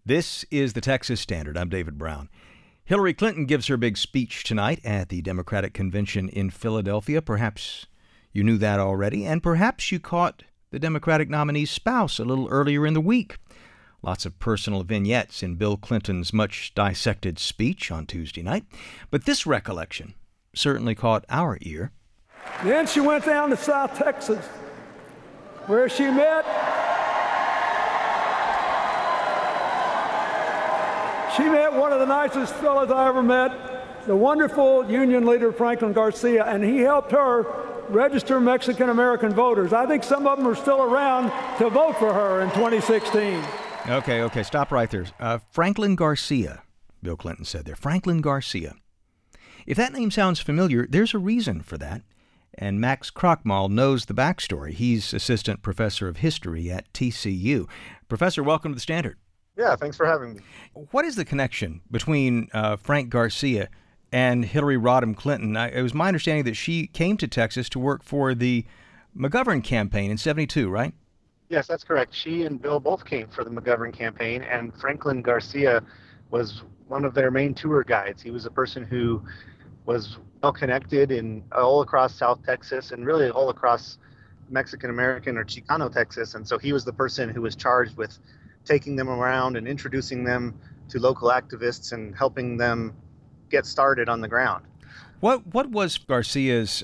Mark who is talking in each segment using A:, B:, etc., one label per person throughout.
A: This is the Texas Standard. I'm David Brown. Hillary Clinton gives her big speech tonight at the Democratic Convention in Philadelphia. Perhaps you knew that already, and perhaps you caught the Democratic nominee's spouse a little earlier in the week. Lots of personal vignettes in Bill Clinton's much dissected speech on Tuesday night. But this recollection certainly caught our ear.
B: Then she went down to South Texas, where she met one of the nicest fellows I ever met, the wonderful union leader Franklin Garcia, and he helped her register Mexican-American voters. I think some of them are still around to vote for her in 2016.
A: Okay, stop right there. Franklin Garcia, Bill Clinton said there. Franklin Garcia. If that name sounds familiar, there's a reason for that. And Max Krochmal knows the backstory. He's assistant professor of history at TCU. Professor, welcome to the Standard.
C: Yeah, thanks for having me.
A: What is the connection between Frank Garcia and Hillary Rodham Clinton? It was my understanding that she came to Texas to work for the McGovern campaign in '72, right?
C: Yes, that's correct. She and Bill both came for the McGovern campaign, and Franklin Garcia was one of their main tour guides. He was a person who was well connected in all across South Texas and really all across Mexican-American or Chicano Texas, and so he was the person who was charged with taking them around and introducing them to local activists and helping them get started on the ground.
A: What was Garcia's,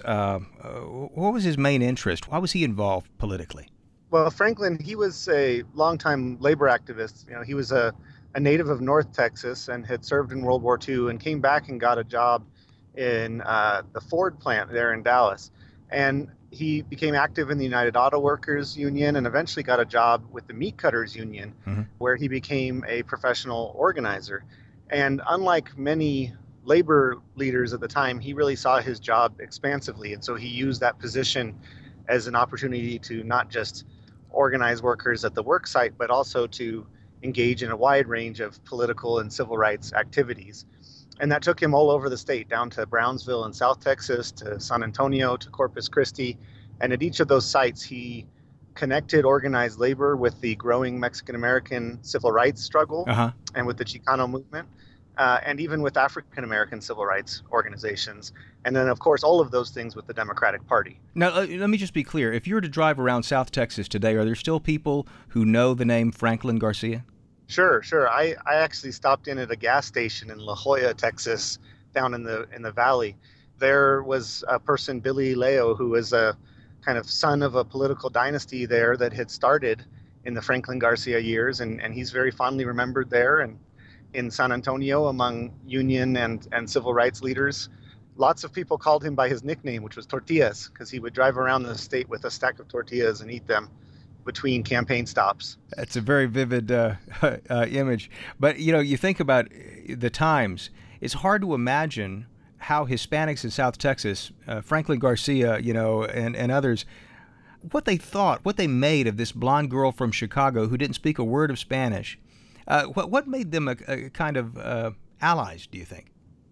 A: what was his main interest? Why was he involved politically?
C: Well, Franklin, he was a longtime labor activist. You know, he was a native of North Texas and had served in World War II and came back and got a job in the Ford plant there in Dallas. And he became active in the United Auto Workers Union and eventually got a job with the Meat Cutters Union, where he became a professional organizer. And unlike many labor leaders at the time, he really saw his job expansively. And so he used that position as an opportunity to not just organize workers at the work site, but also to engage in a wide range of political and civil rights activities. And that took him all over the state, down to Brownsville in South Texas, to San Antonio, to Corpus Christi. And at each of those sites, he connected organized labor with the growing Mexican-American civil rights struggle and with the Chicano movement, and even with African-American civil rights organizations. And then, of course, all of those things with the Democratic Party.
A: Now, let me just be clear. If you were to drive around South Texas today, are there still people who know the name Franklin Garcia?
C: Sure. I actually stopped in at a gas station in La Joya, Texas, down in the valley. There was a person, Billy Leo, who was a kind of son of a political dynasty there that had started in the Franklin Garcia years, and he's very fondly remembered there and in San Antonio among union and civil rights leaders. Lots of people called him by his nickname, which was Tortillas, because he would drive around the state with a stack of tortillas and eat them between campaign stops.
A: That's a very vivid image. But, you think about the times, it's hard to imagine how Hispanics in South Texas, Franklin Garcia, and others, what they thought, what they made of this blonde girl from Chicago who didn't speak a word of Spanish. What made them a kind of allies, do you think?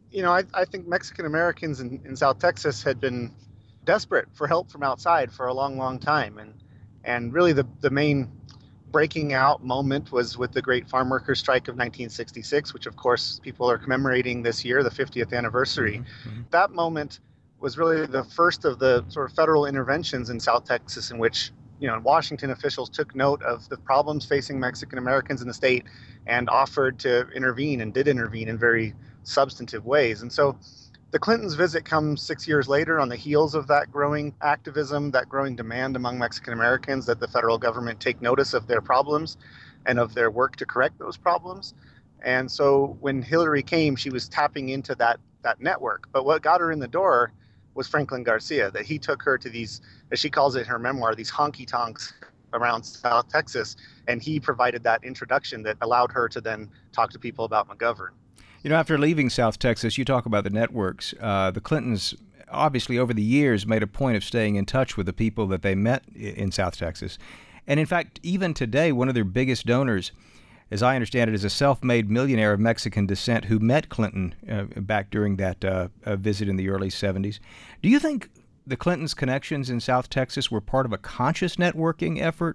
C: I think Mexican Americans in South Texas had been desperate for help from outside for a long, long time. And really the main breaking out moment was with the Great Farm Workers Strike of 1966, which of course people are commemorating this year, the 50th anniversary. That moment was really the first of the sort of federal interventions in South Texas in which, Washington officials took note of the problems facing Mexican Americans in the state and offered to intervene and did intervene in very substantive ways. And so the Clintons' visit comes 6 years later on the heels of that growing activism, that growing demand among Mexican Americans that the federal government take notice of their problems and of their work to correct those problems. And so when Hillary came, she was tapping into that network. But what got her in the door was Franklin Garcia, that he took her to these, as she calls it in her memoir, these honky-tonks around South Texas. And he provided that introduction that allowed her to then talk to people about McGovern.
A: After leaving South Texas, you talk about the networks. The Clintons obviously over the years made a point of staying in touch with the people that they met in South Texas. And in fact, even today, one of their biggest donors, as I understand it, is a self-made millionaire of Mexican descent who met Clinton back during that visit in the early 70s. Do you think the Clintons' connections in South Texas were part of a conscious networking effort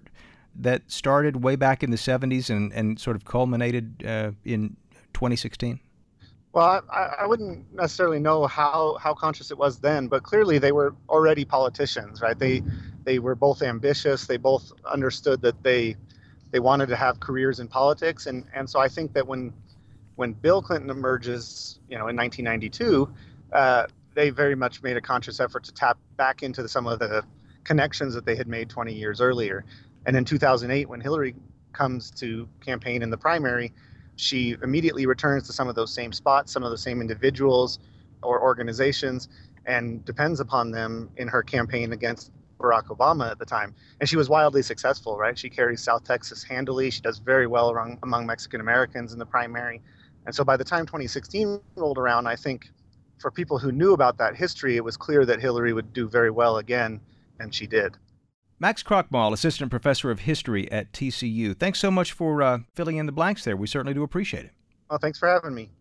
A: that started way back in the 70s and sort of culminated in 2016?
C: Well, I wouldn't necessarily know how conscious it was then, but clearly they were already politicians, right? They were both ambitious. They both understood that they wanted to have careers in politics, and so I think that when Bill Clinton emerges, in 1992, they very much made a conscious effort to tap back into some of the connections that they had made 20 years earlier. And in 2008, when Hillary comes to campaign in the primary, she immediately returns to some of those same spots, some of the same individuals or organizations, and depends upon them in her campaign against Barack Obama at the time. And she was wildly successful, right? She carries South Texas handily. She does very well among Mexican Americans in the primary. And so by the time 2016 rolled around, I think for people who knew about that history, it was clear that Hillary would do very well again, and she did.
A: Max Krochmal, Assistant Professor of History at TCU. Thanks so much for filling in the blanks there. We certainly do appreciate it.
C: Well, thanks for having me.